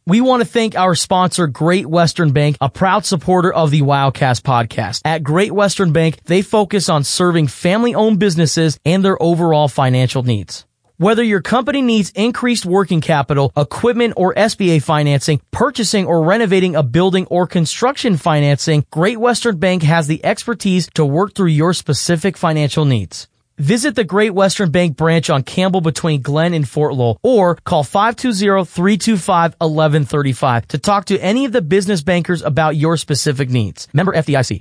We want to thank our sponsor, Great Western Bank, a proud supporter of the Wildcast podcast. At Great Western Bank, they focus on serving family-owned businesses and their overall financial needs. Whether your company needs increased working capital, equipment or SBA financing, purchasing or renovating a building or construction financing, Great Western Bank has the expertise to work through your specific financial needs. Visit the Great Western Bank branch on Campbell between Glen and Fort Lowell or call 520-325-1135 to talk to any of the business bankers about your specific needs. Member FDIC.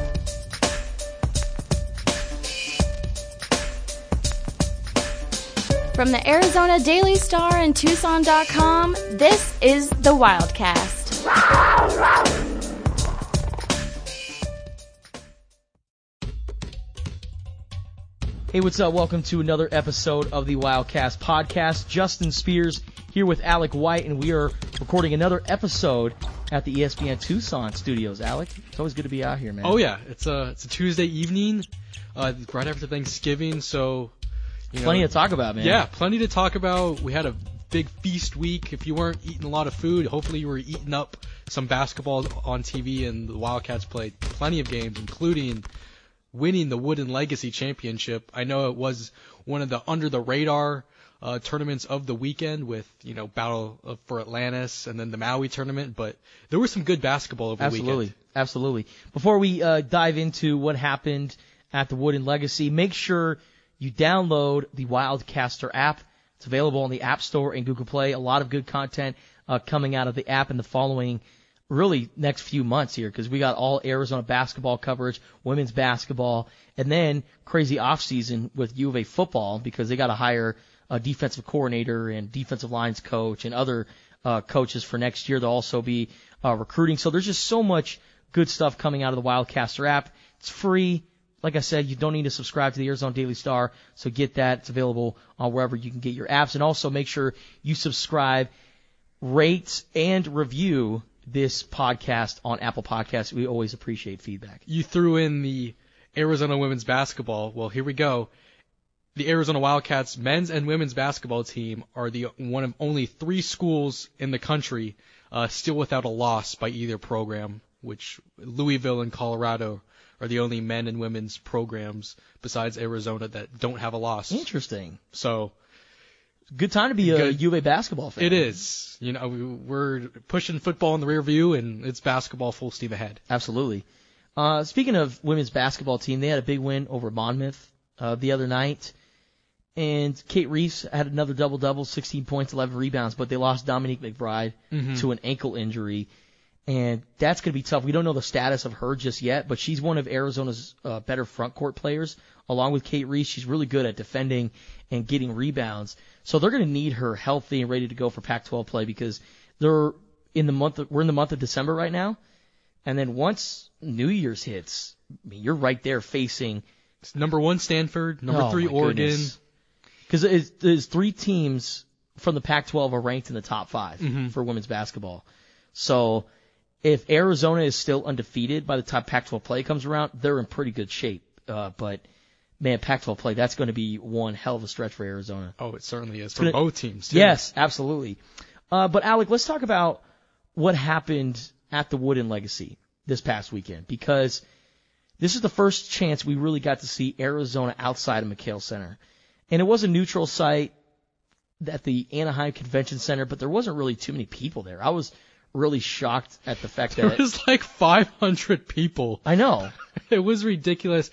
From the Arizona Daily Star and Tucson.com, this is the Wildcast. Hey, what's up? Welcome to another episode of the Wildcast podcast. Justin Spears here with Alec White, and we are recording another episode at the ESPN Tucson studios. Alec, it's always good to be out here, man. Oh yeah, it's a Tuesday evening, right after Thanksgiving, so plenty to talk about, man. Yeah, plenty to talk about. We had a big feast week. If you weren't eating a lot of food, hopefully you were eating up some basketball on TV, and the Wildcats played plenty of games, including winning the Wooden Legacy Championship. I know it was one of the under-the-radar tournaments of the weekend with, Battle for Atlantis and then the Maui tournament, but there was some good basketball over the weekend. Absolutely. Before we dive into what happened at the Wooden Legacy, make sure you download the Wildcaster app. It's available on the App Store and Google Play. A lot of good content coming out of the app in the following really next few months here, because we got all Arizona basketball coverage, women's basketball, and then crazy off season with U of A football, because they got to hire a defensive coordinator and defensive lines coach and other coaches for next year. They'll also be recruiting. So there's just so much good stuff coming out of the Wildcaster app. It's free. Like I said, you don't need to subscribe to the Arizona Daily Star, so get that. It's available on wherever you can get your apps. And also make sure you subscribe, rate, and review this podcast on Apple Podcasts. We always appreciate feedback. You threw in the Arizona women's basketball. Well, here we go. The Arizona Wildcats men's and women's basketball team are the one of only 3 schools in the country still without a loss by either program, which Louisville and Colorado are the only men and women's programs besides Arizona that don't have a loss. Interesting. So good time to be a U of A basketball fan. It is. We're pushing football in the rear view, and it's basketball full steam ahead. Absolutely. Speaking of women's basketball team, they had a big win over Monmouth the other night. And Kate Reese had another double-double, 16 points, 11 rebounds, but they lost Dominique McBride to an ankle injury. And that's going to be tough. We don't know the status of her just yet, but she's one of Arizona's better front court players, along with Kate Reese. She's really good at defending and getting rebounds. So they're going to need her healthy and ready to go for Pac-12 play, because we're in the month of December right now. And then once New Year's hits, you're right there facing number 1 Stanford, number 3 Oregon. Because there's 3 teams from the Pac-12 are ranked in the top 5 for women's basketball. So if Arizona is still undefeated by the time Pac-12 play comes around, they're in pretty good shape. But man, Pac-12 play, that's going to be one hell of a stretch for Arizona. Oh, it certainly is for both teams, too. Yes, absolutely. But Alec, let's talk about what happened at the Wooden Legacy this past weekend, because this is the first chance we really got to see Arizona outside of McHale Center. And it was a neutral site at the Anaheim Convention Center, but there wasn't really too many people there. I was really shocked at the fact that there was like 500 people. I know. It was ridiculous.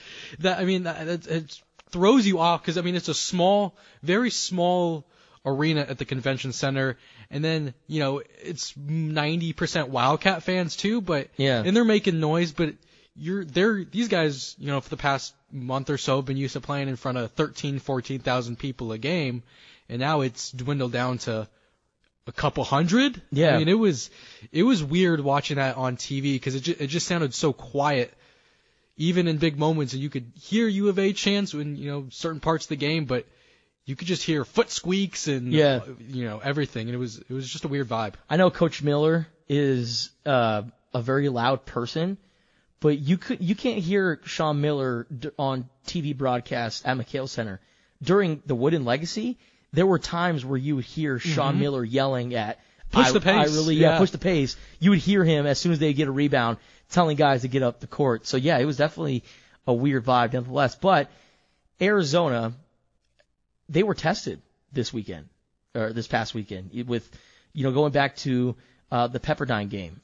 It throws you off, because it's a small, very small arena at the convention center, and then it's 90% Wildcat fans too, but yeah, and they're making noise, but these guys, for the past month or so have been used to playing in front of 14,000 people a game, and now it's dwindled down to a couple hundred. Yeah. It was weird watching that on TV, because it just sounded so quiet, even in big moments, and you could hear U of A chants in, certain parts of the game, but you could just hear foot squeaks and, everything. And it was just a weird vibe. I know Coach Miller is a very loud person, but you can't hear Sean Miller on TV broadcast at McHale Center. During the Wooden Legacy, there were times where you would hear Sean Miller yelling at Push the pace. Push the pace. You would hear him as soon as they get a rebound telling guys to get up the court. So, yeah, it was definitely a weird vibe nonetheless. But Arizona, they were tested this past weekend with, going back to the Pepperdine game.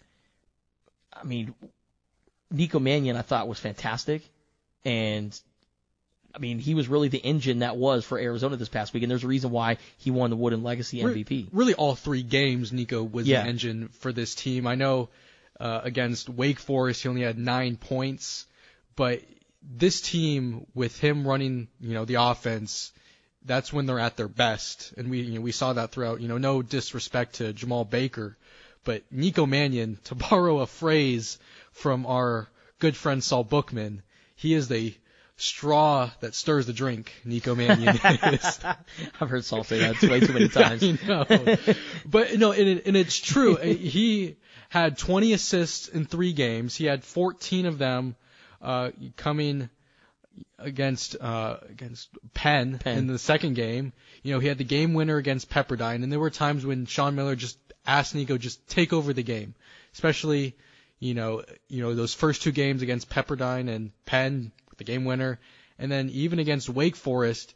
I mean, Nico Mannion I thought was fantastic. And, I mean, he was really the engine that was for Arizona this past week, and there's a reason why he won the Wooden Legacy MVP. Really, all 3 games, Nico was the engine for this team. I know against Wake Forest, he only had 9 points, but this team, with him running, the offense, that's when they're at their best, and we saw that throughout. No disrespect to Jamal Baker, but Nico Mannion, to borrow a phrase from our good friend Saul Bookman, he is the straw that stirs the drink. Nico Mannion is. I've heard Saul say that way too many times. I know. But no, and it's true. He had 20 assists in 3 games. He had 14 of them coming against Penn in the second game. He had the game winner against Pepperdine, and there were times when Sean Miller just asked Nico just take over the game, especially those first 2 games against Pepperdine and Penn, the game winner, and then even against Wake Forest.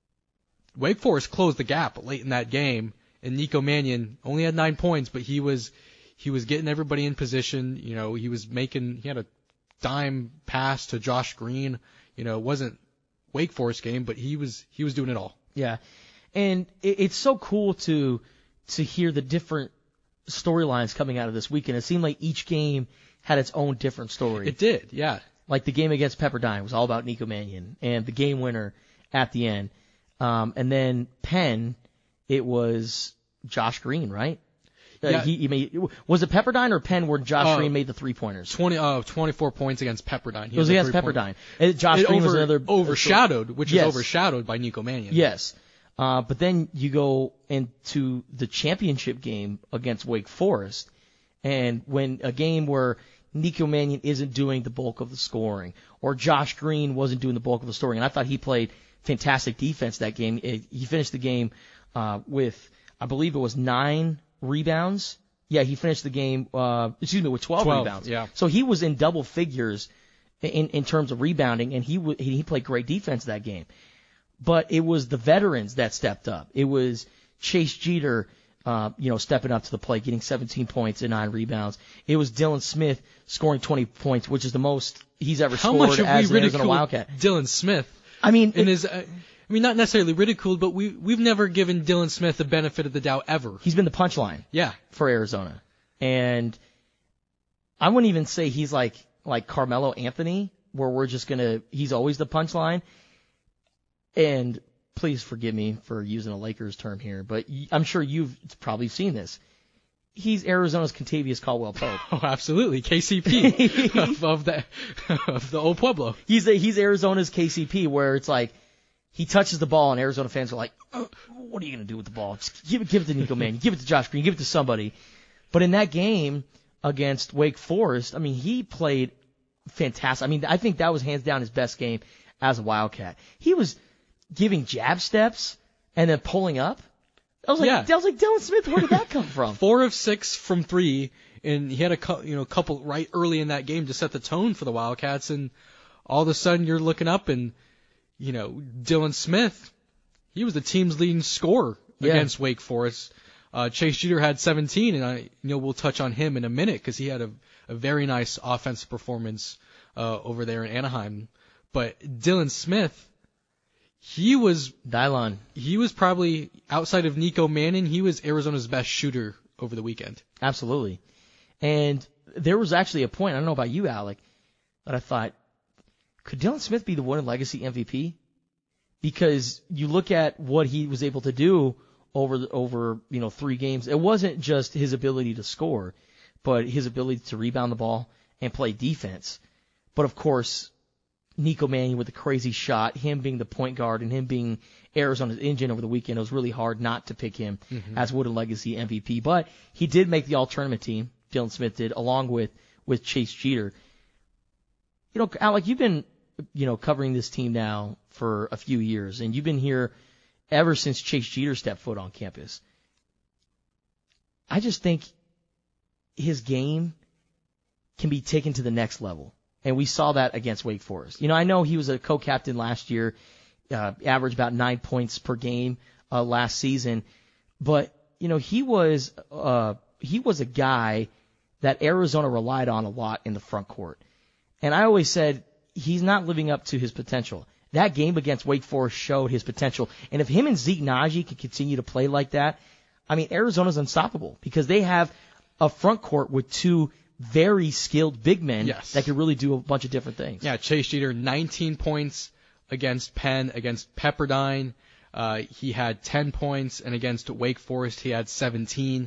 Wake Forest closed the gap late in that game, and Nico Mannion only had 9 points, but he was getting everybody in position. He had a dime pass to Josh Green. It wasn't Wake Forest game, but he was doing it all. Yeah, and it's so cool to hear the different storylines coming out of this weekend. It seemed like each game had its own different story. It did, yeah. Like the game against Pepperdine was all about Nico Mannion and the game winner at the end. And then Penn, it was Josh Green, right? Yeah. Was it Pepperdine or Penn where Josh Green made the 3-pointers? 24 points against Pepperdine. It was against Pepperdine. Josh Green was another overshadowed, which is overshadowed by Nico Mannion. Yes. But then you go into the championship game against Wake Forest, and when a game where Nico Mannion isn't doing the bulk of the scoring, or Josh Green wasn't doing the bulk of the scoring, and I thought he played fantastic defense that game. He finished the game with, I believe it was 9 rebounds. Yeah, he finished the game, with 12 rebounds. Yeah. So he was in double figures in terms of rebounding, and he played great defense that game. But it was the veterans that stepped up. It was Chase Jeter, stepping up to the plate, getting 17 points and 9 rebounds. It was Dylan Smith scoring 20 points, which is the most he's ever scored as an Arizona Wildcat. Dylan Smith? I mean, not necessarily ridiculed, but we've never given Dylan Smith the benefit of the doubt ever. He's been the punchline. Yeah. For Arizona. And I wouldn't even say he's like Carmelo Anthony, where he's always the punchline. And please forgive me for using a Lakers term here, but I'm sure you've probably seen this. He's Arizona's Contavious Caldwell-Pope. Oh, absolutely. KCP of the old Pueblo. He's Arizona's KCP, where it's like he touches the ball and Arizona fans are like, what are you going to do with the ball? Just give it to Nico Mannion, give it to Josh Green, give it to somebody. But in that game against Wake Forest, I mean, he played fantastic. I mean, I think that was hands down his best game as a Wildcat. He was giving jab steps and then pulling up. I was like, Dylan Smith, where did that come from? 4 of 6 from 3, and he had a couple right early in that game to set the tone for the Wildcats, and all of a sudden you're looking up and Dylan Smith, he was the team's leading scorer against Wake Forest. Chase Jeter had 17, and we'll touch on him in a minute because he had a very nice offensive performance over there in Anaheim. But Dylan Smith, he was probably, outside of Nico Mannion, he was Arizona's best shooter over the weekend. Absolutely. And there was actually a point, I don't know about you, Alec, that I thought, could Dylan Smith be the Wooden Legacy MVP? Because you look at what he was able to do over 3 games. It wasn't just his ability to score, but his ability to rebound the ball and play defense. But of course, Nico Mannion with a crazy shot, him being the point guard and him being Arizona's engine over the weekend, it was really hard not to pick him as Wooden Legacy MVP. But he did make the all-tournament team, Dylan Smith did, along with Chase Jeter. Alec, you've been, covering this team now for a few years, and you've been here ever since Chase Jeter stepped foot on campus. I just think his game can be taken to the next level. And we saw that against Wake Forest. I know he was a co-captain last year, averaged about 9 points per game last season. But, he was a guy that Arizona relied on a lot in the front court. And I always said he's not living up to his potential. That game against Wake Forest showed his potential. And if him and Zeke Nnaji can continue to play like that, Arizona's unstoppable because they have a front court with two very skilled big men that can really do a bunch of different things. Yeah, Chase Jeter, 19 points against Penn, against Pepperdine. He had 10 points, and against Wake Forest, he had 17.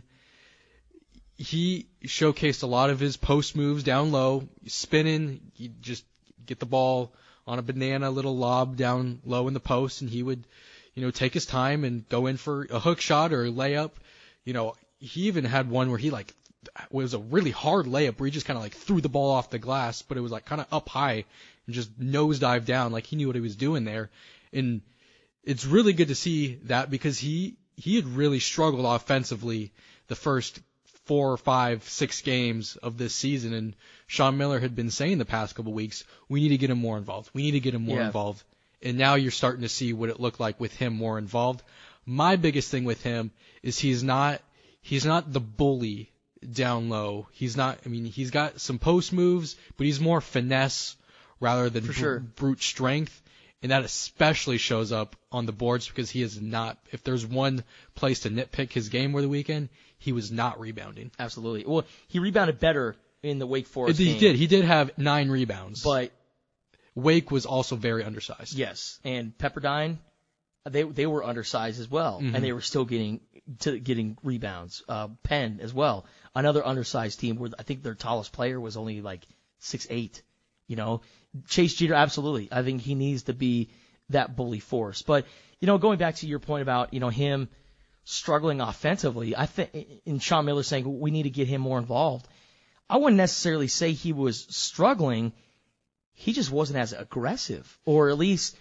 He showcased a lot of his post moves down low, spinning. He'd just get the ball on a banana little lob down low in the post, and he would, take his time and go in for a hook shot or a layup. He even had one where it was a really hard layup where he just kind of threw the ball off the glass, but it was kind of up high and just nosedive down. He knew what he was doing there. And it's really good to see that because he had really struggled offensively the first 4, 5, 6 games of this season. And Sean Miller had been saying the past couple weeks, we need to get him more involved. We need to get him more involved. And now you're starting to see what it looked like with him more involved. My biggest thing with him is he's not the bully down low. He's got some post moves, but he's more finesse rather than brute strength. And that especially shows up on the boards because he is not, if there's one place to nitpick his game over the weekend, he was not rebounding. Absolutely. Well, he rebounded better in the Wake Forest game. He did. He did have 9 rebounds. But Wake was also very undersized. Yes. And Pepperdine, they were undersized as well. Mm-hmm. And they were still getting rebounds. Penn as well. Another undersized team where I think their tallest player was only 6'8". Chase Jeter, absolutely. I think he needs to be that bully force. But, going back to your point about, him struggling offensively, I think, and Sean Miller saying we need to get him more involved. I wouldn't necessarily say he was struggling. He just wasn't as aggressive, or at least,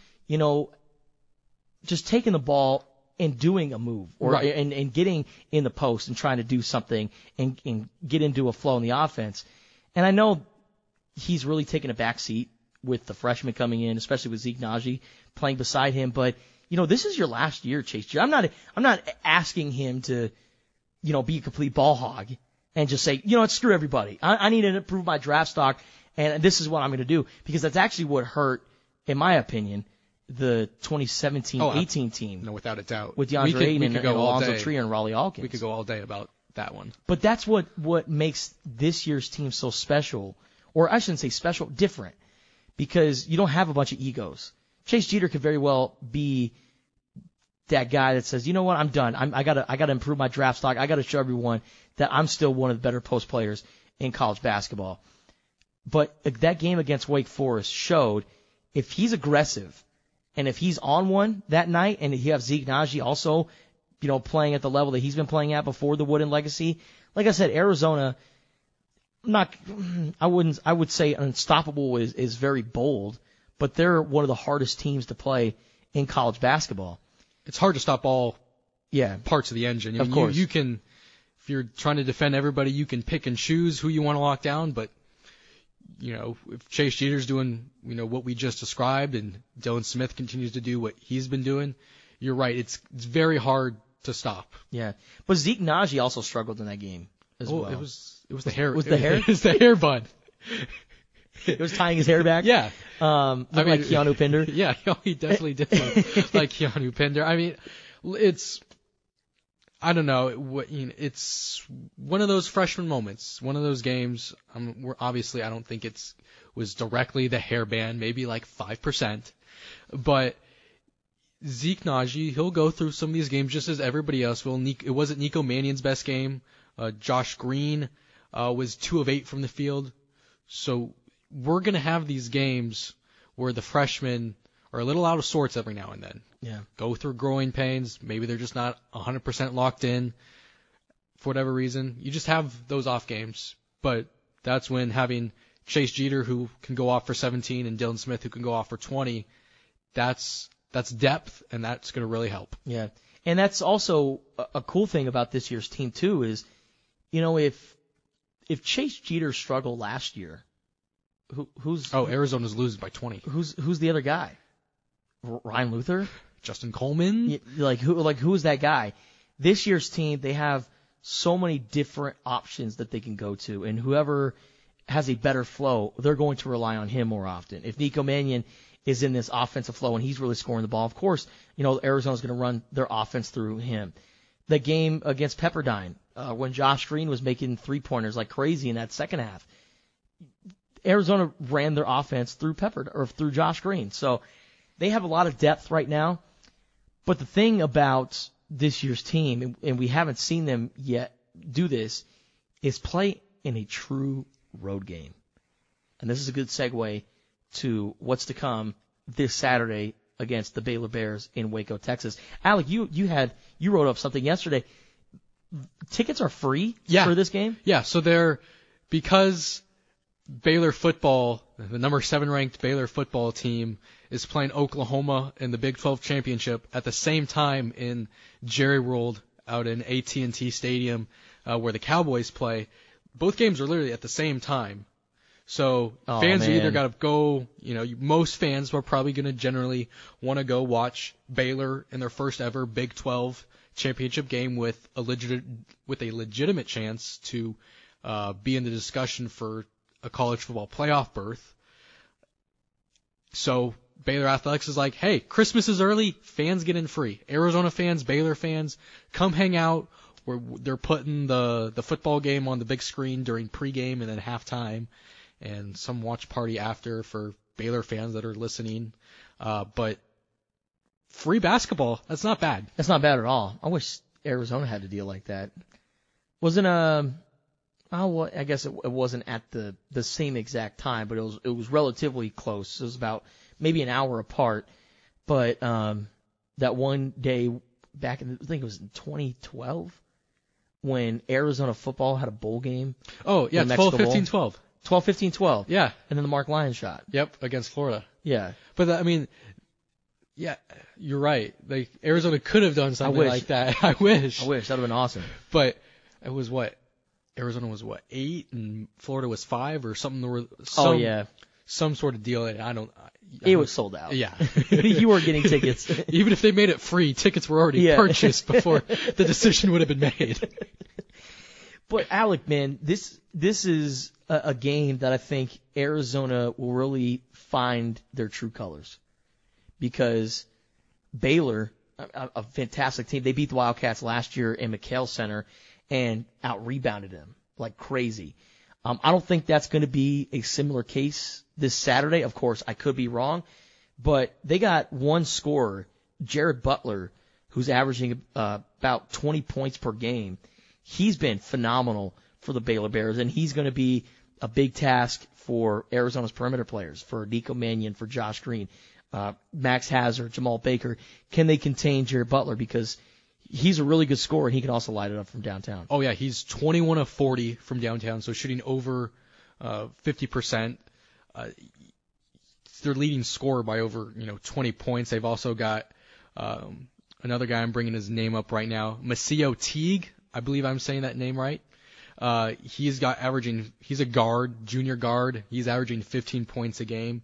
just taking the ball and doing a move, or and getting in the post and trying to do something and get into a flow in the offense. And I know he's really taken a back seat with the freshman coming in, especially with Zeke Nnaji playing beside him. But, this is your last year, Chase Jeter. I'm not asking him to, be a complete ball hog and just say, screw everybody. I need to improve my draft stock, and this is what I'm going to do. Because that's actually what hurt, in my opinion, the 2017-18 team. No, without a doubt. With DeAndre Ayton and Alonzo Trier and Raleigh Alkins. We could go all day about that one. But that's what makes this year's team so special. Or I shouldn't say special, different. Because you don't have a bunch of egos. Chase Jeter could very well be that guy that says, you know what, I'm done. I gotta improve my draft stock. I gotta show everyone that I'm still one of the better post players in college basketball. But that game against Wake Forest showed if he's aggressive and if he's on one that night, and you have Zeke Nnaji also, playing at the level that he's been playing at before the Wood and Legacy. Like I said, Arizona, I would say unstoppable is very bold, but they're one of the hardest teams to play in college basketball. It's hard to stop all parts of the engine. Of course. You can, if you're trying to defend everybody, you can pick and choose who you want to lock down, but, if Chase Jeter's doing, what we just described and Dylan Smith continues to do what he's been doing, you're right. It's very hard to stop. Yeah. But Zeke Nnaji also struggled in that game as well. It was the hair. Was the hair? It was the hair bun. It was tying his hair back? Yeah. Looked like Keanu Pinder. Yeah, he definitely did look like Keanu Pinder. I don't know. It's one of those freshman moments, one of those games. Obviously, I don't think was directly the hairband, maybe 5%. But Zeke Nnaji, he'll go through some of these games just as everybody else will. It wasn't Nico Mannion's best game. Josh Green was 2 of 8 from the field. So we're going to have these games where the freshmen are a little out of sorts every now and then. Yeah. Go through growing pains. Maybe they're just not 100% locked in for whatever reason. You just have those off games. But that's when having Chase Jeter, who can go off for 17, and Dylan Smith, who can go off for 20, that's depth, and that's going to really help. Yeah. And that's also a cool thing about this year's team, too, is if Chase Jeter struggled last year, who's Arizona's losing by 20. Who's the other guy? Ryan Luther? Justin Coleman? Yeah, who is that guy? This year's team, they have so many different options that they can go to, and whoever has a better flow, they're going to rely on him more often. If Nico Mannion is in this offensive flow and he's really scoring the ball, of course, Arizona's going to run their offense through him. The game against Pepperdine, when Josh Green was making three-pointers like crazy in that second half, Arizona ran their offense through through Josh Green. So they have a lot of depth right now. But the thing about this year's team, and we haven't seen them yet do this, is play in a true road game. And this is a good segue to what's to come this Saturday against the Baylor Bears in Waco, Texas. Alec, you wrote up something yesterday. Tickets are free for this game? Yeah, so because Baylor football, the number 7 ranked Baylor football team, is playing Oklahoma in the Big 12 championship at the same time in Jerry World out in AT&T Stadium where the Cowboys play. Both games are literally at the same time. So fans are either got to go, most fans are probably going to generally want to go watch Baylor in their first ever Big 12 championship game with a legitimate chance to be in the discussion for a college football playoff berth. So Baylor Athletics is like, hey, Christmas is early, fans get in free. Arizona fans, Baylor fans, come hang out. They're putting the football game on the big screen during pregame and then halftime, and some watch party after for Baylor fans that are listening. But free basketball, that's not bad. That's not bad at all. I wish Arizona had a deal like that. I guess it wasn't at the same exact time, but it was relatively close. It was about maybe an hour apart. But that one day back in, I think it was in 2012, when Arizona football had a bowl game. Oh, yeah, 12-15-12. 12-15-12. Yeah. And then the Mark Lyons shot. Yep, against Florida. Yeah. But, yeah, you're right. Arizona could have done something like that. I wish. That would have been awesome. But it was Arizona was 8 and Florida was 5 or something. There were some sort of deal. It was sold out. Yeah. You were getting tickets. Even if they made it free, tickets were already purchased before the decision would have been made. But Alec, man, this is a game that I think Arizona will really find their true colors, because Baylor, a fantastic team, they beat the Wildcats last year in McHale Center and out-rebounded them like crazy. I don't think that's going to be a similar case this Saturday. Of course, I could be wrong, but they got one scorer, Jared Butler, who's averaging about 20 points per game. He's been phenomenal for the Baylor Bears, and he's going to be a big task for Arizona's perimeter players, for Nico Mannion, for Josh Green, Max Hazard, Jamal Baker. Can they contain Jared Butler? Because he's a really good scorer, and he can also light it up from downtown. Oh, yeah, he's 21 of 40 from downtown, so shooting over 50%. Their leading scorer by over 20 points. They've also got another guy, I'm bringing his name up right now, Maceo Teague. I believe I'm saying that name right. He's a guard, junior guard. He's averaging 15 points a game.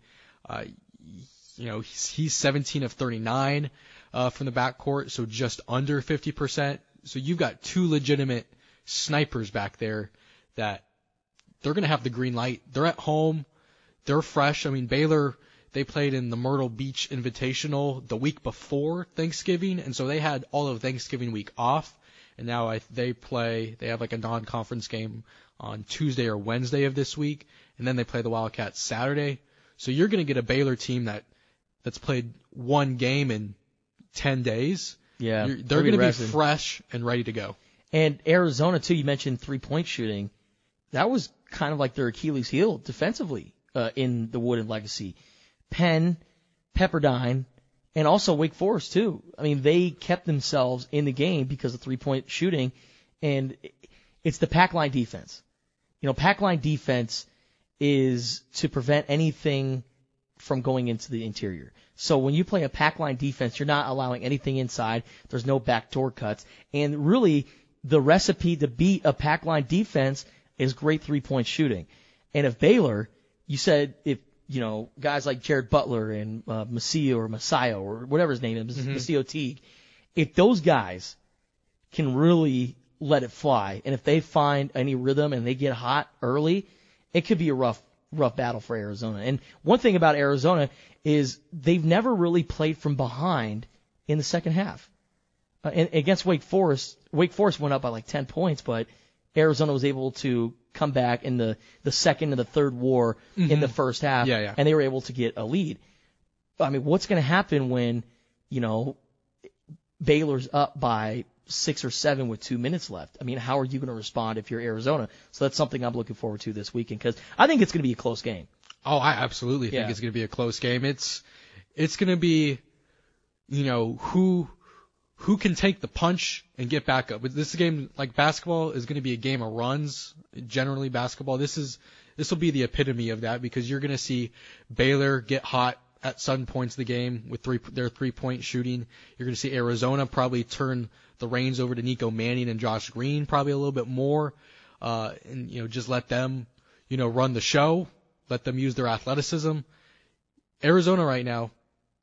He's 17 of 39 from the backcourt, so just under 50%. So you've got two legitimate snipers back there that they're going to have the green light. They're at home. They're fresh. Baylor, they played in the Myrtle Beach Invitational the week before Thanksgiving, and so they had all of Thanksgiving week off. And now they have like a non-conference game on Tuesday or Wednesday of this week, and then they play the Wildcats Saturday. So you're going to get a Baylor team that's played one game in 10 days. Yeah, they're going to be fresh and ready to go. And Arizona, too, you mentioned three-point shooting. That was kind of like their Achilles heel defensively in the Wood and Legacy. Penn, Pepperdine, and also Wake Forest, too. They kept themselves in the game because of three-point shooting, and it's the pack line defense. Pack line defense is to prevent anything from going into the interior. So when you play a pack line defense, you're not allowing anything inside. There's no backdoor cuts. And really, the recipe to beat a pack line defense is great 3-point shooting. And if Baylor, you said if, guys like Jared Butler and Masio or whatever his name is, Masio Teague, if those guys can really let it fly, and if they find any rhythm and they get hot early, it could be a rough battle for Arizona. And one thing about Arizona is they've never really played from behind in the second half. And against Wake Forest went up by like 10 points, but Arizona was able to come back in the second and the third war in the first half, and they were able to get a lead. I mean, what's going to happen when, Baylor's up by 6 or 7 with 2 minutes left? I mean, how are you going to respond if you're Arizona? So that's something I'm looking forward to this weekend, because I think it's going to be a close game. Oh, I absolutely think it's going to be a close game. It's going to be, who can take the punch and get back up. But this game, like basketball, is going to be a game of runs. Generally, basketball, this will be the epitome of that, because you're going to see Baylor get hot at some points of the game with their 3-point shooting. You're going to see Arizona probably turn the reins over to Nico Mannion and Josh Green probably a little bit more, and just let them run the show, let them use their athleticism. Arizona right now,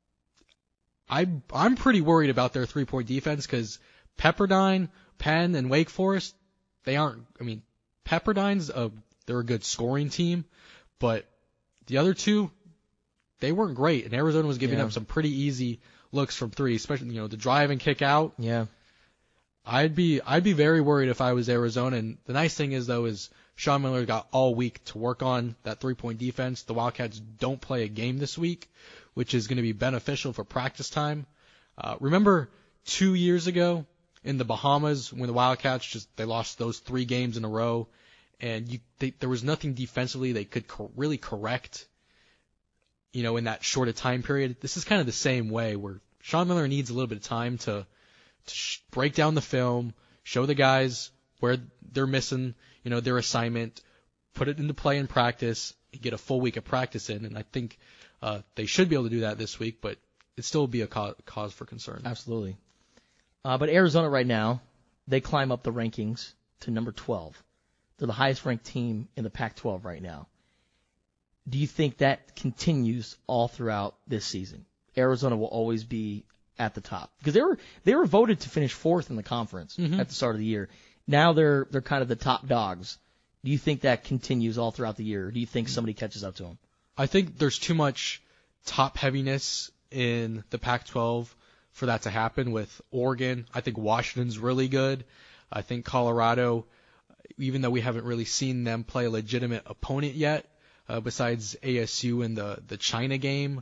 I'm pretty worried about their 3-point defense, because Pepperdine, Penn, and Wake Forest, they aren't. I mean, Pepperdine's they're a good scoring team, but the other two, they weren't great, and Arizona was giving up some pretty easy looks from three, especially the drive and kick out. Yeah, I'd be very worried if I was Arizona. And the nice thing is Sean Miller got all week to work on that 3-point defense. The Wildcats don't play a game this week, which is going to be beneficial for practice time. Remember 2 years ago in the Bahamas when the Wildcats they lost those 3 games in a row, and there was nothing defensively they could really correct, in that short a time period. This is kind of the same way, where Sean Miller needs a little bit of time to break down the film, show the guys where they're missing, their assignment, put it into play in practice, and get a full week of practice in. And I think they should be able to do that this week, but it still will be a cause for concern. Absolutely. But Arizona right now, they climb up the rankings to number 12. They're the highest ranked team in the Pac-12 right now. Do you think that continues all throughout this season? Arizona will always be at the top, because they were voted to finish 4th in the conference at the start of the year. Now they're kind of the top dogs. Do you think that continues all throughout the year, or do you think somebody catches up to them? I think there's too much top heaviness in the Pac-12 for that to happen with Oregon. I think Washington's really good. I think Colorado, even though we haven't really seen them play a legitimate opponent yet, besides ASU in the China game.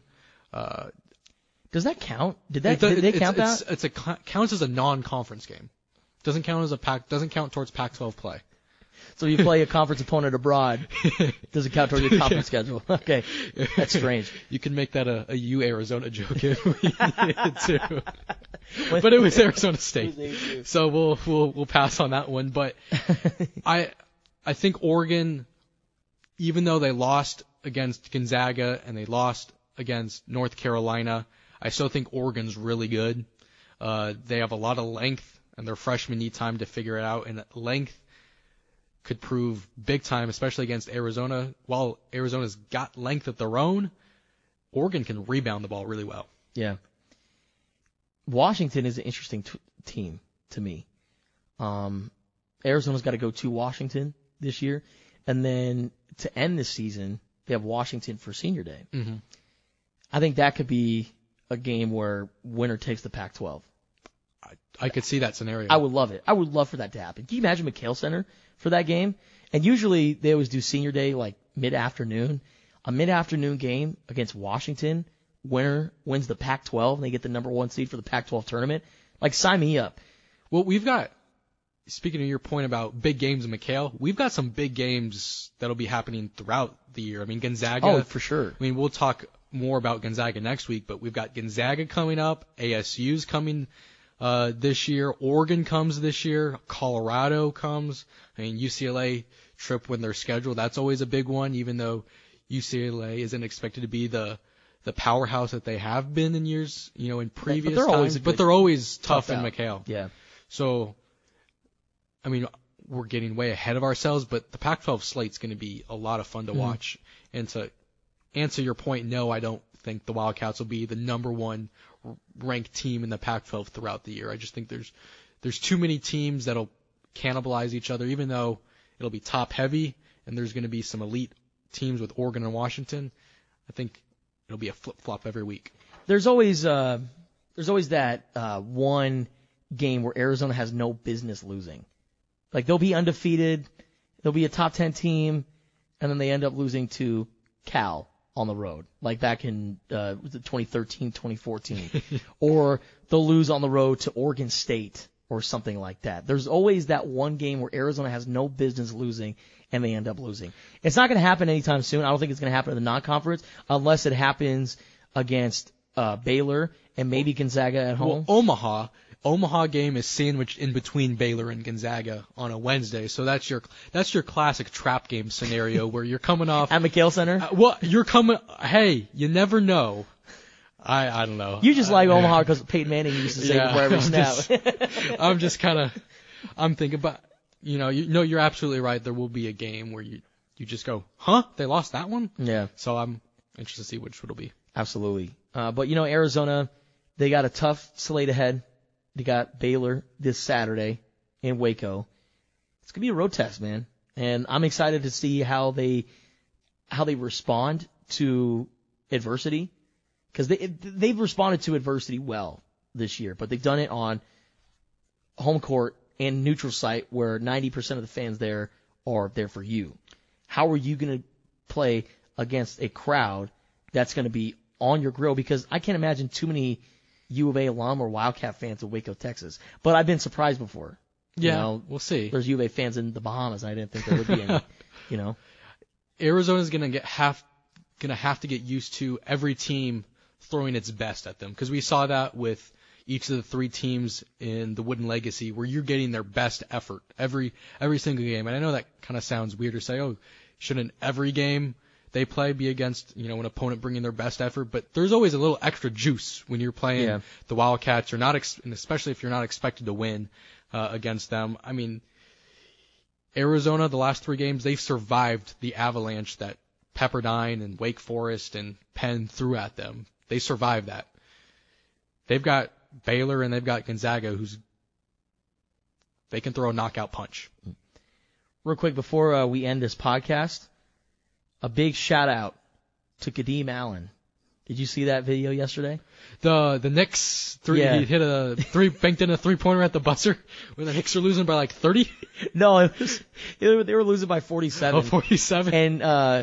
Does that count? Did they count that? It counts as a non-conference game. Doesn't count towards Pac-12 play. So you play a conference opponent abroad. Doesn't count towards your conference schedule. Okay, that's strange. You can make that a Arizona joke if we needed to. But it was Arizona State, so we'll pass on that one. But I think Oregon, even though they lost against Gonzaga and they lost against North Carolina, I still think Oregon's really good. They have a lot of length, and their freshmen need time to figure it out. And length could prove big time, especially against Arizona. While Arizona's got length of their own, Oregon can rebound the ball really well. Yeah. Washington is an interesting team to me. Arizona's got to go to Washington this year, and then to end this season, they have Washington for Senior Day. Mm-hmm. I think that could be a game where winner takes the Pac-12. I could see that scenario. I would love it. I would love for that to happen. Can you imagine McHale Center for that game? And usually they always do Senior Day like mid-afternoon. A mid-afternoon game against Washington, winner wins the Pac-12, and they get the number 1 seed for the Pac-12 tournament. Like, sign me up. Well, we've got, speaking of your point about big games in McHale, we've got some big games that'll be happening throughout the year. I mean, Gonzaga. Oh, for sure. I mean, we'll talk more about Gonzaga next week, but we've got Gonzaga coming up, ASU's coming this year, Oregon comes this year, Colorado comes. I mean, UCLA trip when they're scheduled, that's always a big one, even though UCLA isn't expected to be the powerhouse that they have been in years, in previous times. But they're always tough in McHale. Yeah. So I mean, we're getting way ahead of ourselves, but the Pac-12 slate's going to be a lot of fun to watch. And to answer your point, no, I don't think the Wildcats will be the number one ranked team in the Pac-12 throughout the year. I just think there's too many teams that'll cannibalize each other, even though it'll be top heavy and there's going to be some elite teams with Oregon and Washington. I think it'll be a flip-flop every week. There's always that one game where Arizona has no business losing. Like, they'll be undefeated, they'll be a top 10 team, and then they end up losing to Cal on the road, like back in 2013, 2014. Or they'll lose on the road to Oregon State or something like that. There's always that one game where Arizona has no business losing, and they end up losing. It's not going to happen anytime soon. I don't think it's going to happen in the non-conference unless it happens against Baylor and maybe Gonzaga at home. Well, Omaha game is sandwiched in between Baylor and Gonzaga on a Wednesday, so that's your classic trap game scenario where you're coming off at McHale Center. Hey, you never know. I don't know. You just like Omaha because Peyton Manning used to say before every snap. I'm thinking, but you're absolutely right. There will be a game where you just go, huh? They lost that one? Yeah. So I'm interested to see which it'll be. Absolutely. But Arizona, they got a tough slate ahead. They got Baylor this Saturday in Waco. It's gonna be a road test, man, and I'm excited to see how they respond to adversity, because they've responded to adversity well this year, but they've done it on home court and neutral site where 90% of the fans there are there for you. How are you gonna play against a crowd that's gonna be on your grill? Because I can't imagine too many U of A alum or Wildcat fans of Waco, Texas. But I've been surprised before. Yeah, we'll see. There's U of A fans in the Bahamas, and I didn't think there would be any. Arizona's gonna have to get used to every team throwing its best at them, because we saw that with each of the three teams in the Wooden Legacy, where you're getting their best effort every single game. And I know that kind of sounds weird to say, oh, shouldn't every game they play be against, an opponent bringing their best effort? But there's always a little extra juice when you're playing the Wildcats, and especially if you're not expected to win against them. I mean, Arizona, the last three games, they've survived the avalanche that Pepperdine and Wake Forest and Penn threw at them. They survived that. They've got Baylor and they've got Gonzaga, they can throw a knockout punch. Real quick before we end this podcast, a big shout out to Kadeem Allen. Did you see that video yesterday? The Knicks he hit a banked in a 3-pointer at the buzzer when the Knicks are losing by like 30. No, they were losing by 47. Oh, 47. And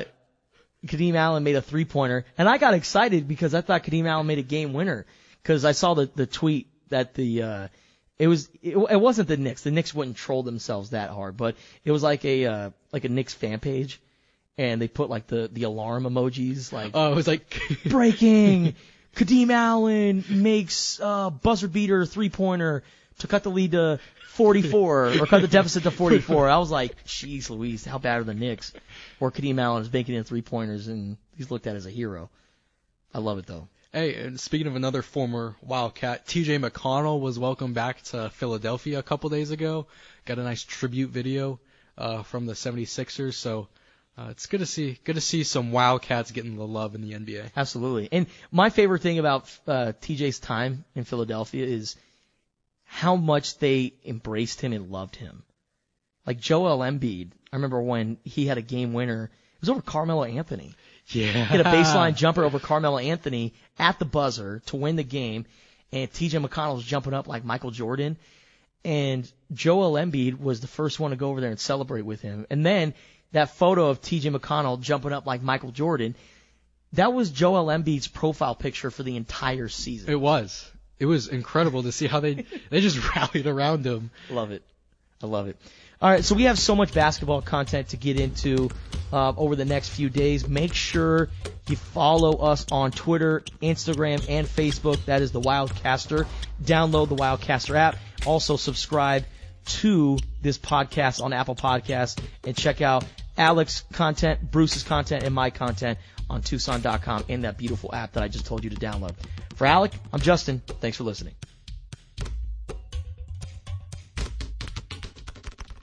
Kadeem Allen made a 3-pointer, and I got excited because I thought Kadeem Allen made a game winner, because I saw the tweet that it wasn't the Knicks. The Knicks wouldn't troll themselves that hard, but it was like a Knicks fan page. And they put like the alarm emojis, like, it was like breaking, Kadeem Allen makes buzzer beater 3-pointer to cut the lead to 44, or cut the deficit to 44. I was like, jeez Louise, how bad are the Knicks? Or Kadeem Allen is banking in 3-pointers, and he's looked at as a hero. I love it though. Hey, and speaking of another former Wildcat, TJ McConnell was welcomed back to Philadelphia a couple days ago. Got a nice tribute video from the 76ers, so it's good to see some Wildcats getting the love in the NBA. Absolutely. And my favorite thing about TJ's time in Philadelphia is how much they embraced him and loved him. Like Joel Embiid, I remember when he had a game winner, it was over Carmelo Anthony. Yeah. He hit a baseline jumper over Carmelo Anthony at the buzzer to win the game, and TJ McConnell was jumping up like Michael Jordan. And Joel Embiid was the first one to go over there and celebrate with him. And then that photo of TJ McConnell jumping up like Michael Jordan, that was Joel Embiid's profile picture for the entire season. It was. It was incredible to see how they just rallied around him. Love it. I love it. All right, so we have so much basketball content to get into over the next few days. Make sure you follow us on Twitter, Instagram, and Facebook. That is the Wildcaster. Download the Wildcaster app. Also subscribe to this podcast on Apple Podcasts, and check out Alex's content, Bruce's content, and my content on Tucson.com in that beautiful app that I just told you to download. For Alec, I'm Justin. Thanks for listening.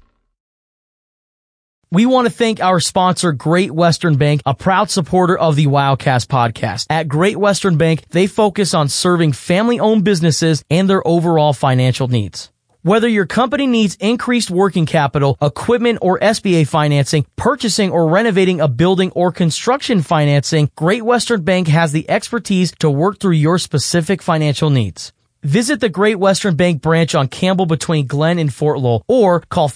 We want to thank our sponsor, Great Western Bank, a proud supporter of the Wildcast podcast. At Great Western Bank, they focus on serving family-owned businesses and their overall financial needs. Whether your company needs increased working capital, equipment or SBA financing, purchasing or renovating a building or construction financing, Great Western Bank has the expertise to work through your specific financial needs. Visit the Great Western Bank branch on Campbell between Glen and Fort Lowell or call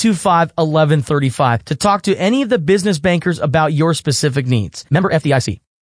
520-325-1135 to talk to any of the business bankers about your specific needs. Member FDIC.